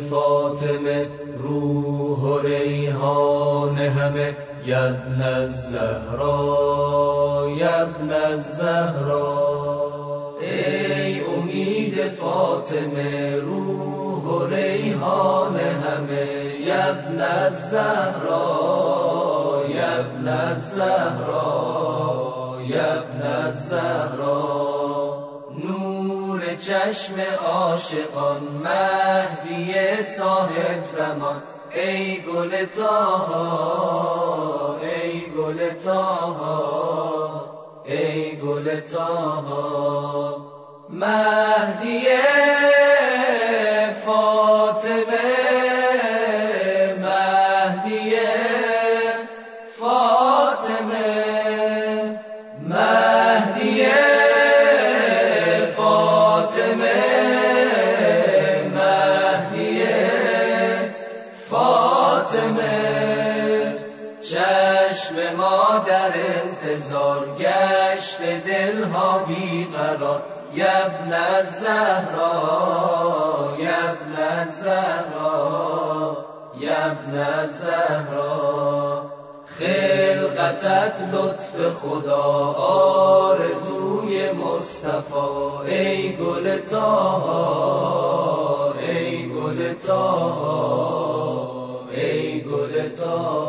فاطمه روح و ریحان همه یبن الزهرا یبن الزهرا. ای امید فاطمه روح و ریحان همه یبن الزهرا یبن الزهرا یبن الزهرا. نور چشم عاشقان مهدی صاحب زمان ای گل طاها ای گل طاها ای گل طاها. مهدی فاطمه مهدی فاطمه مهدی فاطمه مهدی فاطمه. چشم ما در انتظار گشت دلها بیقرار یبن الزهرا یبن الزهرا یبن الزهرا. خلقتت لطف خدا آرزوی مصطفی ای گل طاها ای گل طاها ای گل طاها.